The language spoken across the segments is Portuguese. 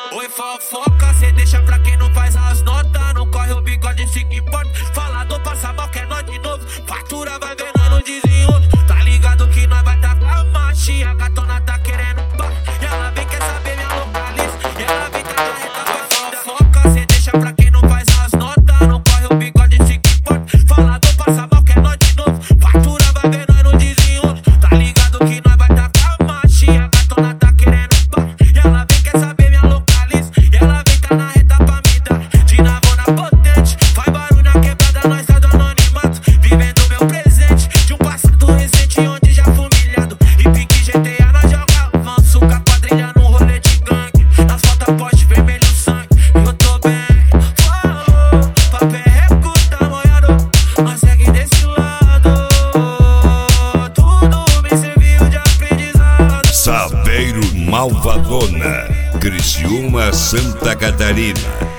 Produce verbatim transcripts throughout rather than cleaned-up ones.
Oi, fofoca, cê deixa pra quem não faz as notas. Não corre o bigode, se que importa. Falador passa mal, quer nós de novo. Fatura vai vendo no desenho. Tá ligado que nós vai tacar machi. A gatona tá querendo pá. E ela vem, quer saber minha localiza. E ela vem tá na reta. Fofoca, cê deixa pra quem não faz as notas. Não corre o bigode, se que importa. Falador passa mal, quer nós de novo. Fatura vai vendo no desenho. Tá ligado que nós vai tacar machi. A gatona tá querendo pá. E ela vem, quer saber minha localiza. E ela vem tá na reta pra me dar. De navona potente, faz barulho na quebrada, nós tá do anonimato. Vivendo meu presente, de um passado recente onde já fui humilhado. E pique G T A nós joga avanço, com a quadrilha num rolê de gangue. Nas fotos poste vermelho sangue, e eu tô bem. Falou, papeco tá molhado, nós segue desse lado. Tudo me serviu de aprendizado. Saveiro Malvadona, Criciúma, Santa Catarina.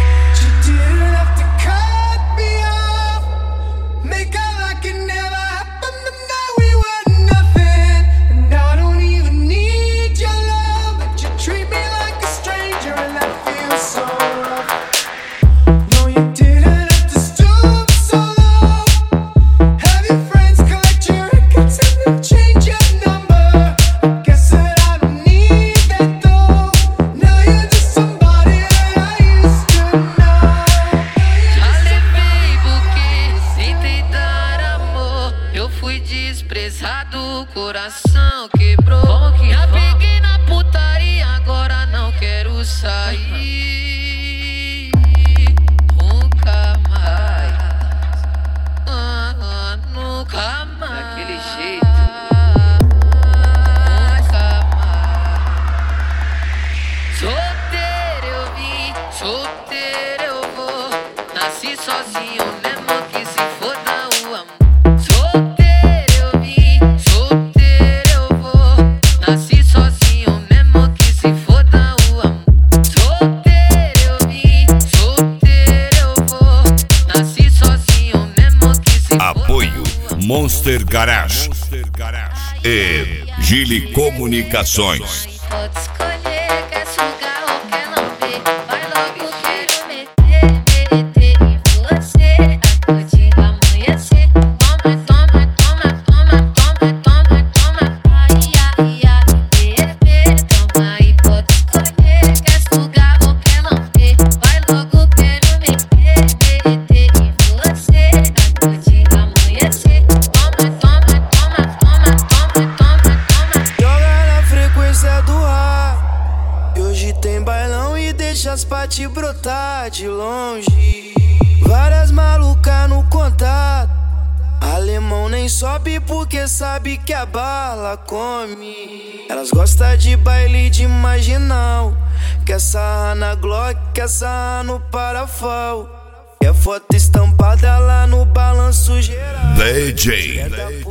Desprezado, coração quebrou. Já peguei na putaria, agora não quero sair. Nunca mais, ah, ah, nunca mais. Daquele jeito, nunca mais. Solteiro eu vim, solteiro eu vou. Nasci sozinho mesmo que se foda o amor. Monster Garage e Gili Comunicações. Pode escolher, quer sugar ou quer lamber. Vai logo, quero meter, meter em você. Até amanhecer. Toma, toma, toma, toma, toma, toma, toma. Ai, ai, ai, bebê. Toma e pode escolher, quer sugar ou quer lamber. Vai logo, quero meter, meter em você. Até amanhecer. Tem bailão e deixa as paty brotar de longe. Várias malucas no contato. Alemão nem sobe porque sabe que a bala come. Elas gostam de baile de marginal. Quer sarrar na Glock, quer sarrar no parafal. Quer foto estampada lá no balanço geral. D J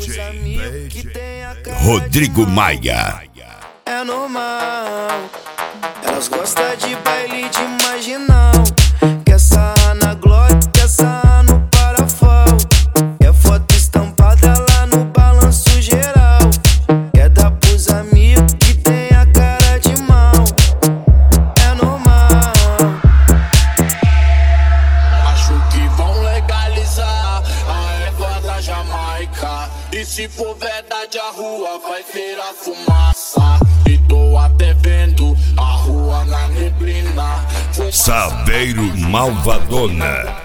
Rodrigo Maia. É normal. Elas gostam de baile de marginal. Quer sarrar na Glock, quer sarrar no parafal. Quer foto estampada lá no balanço geral. Quer dar pros amigos que tem a cara de mal. É normal. Acho que vão legalizar a erva da Jamaica. E se for verdade a rua vai ver a fumaça. E tô até vendo a rua na neblina. Saveiro Malvadona.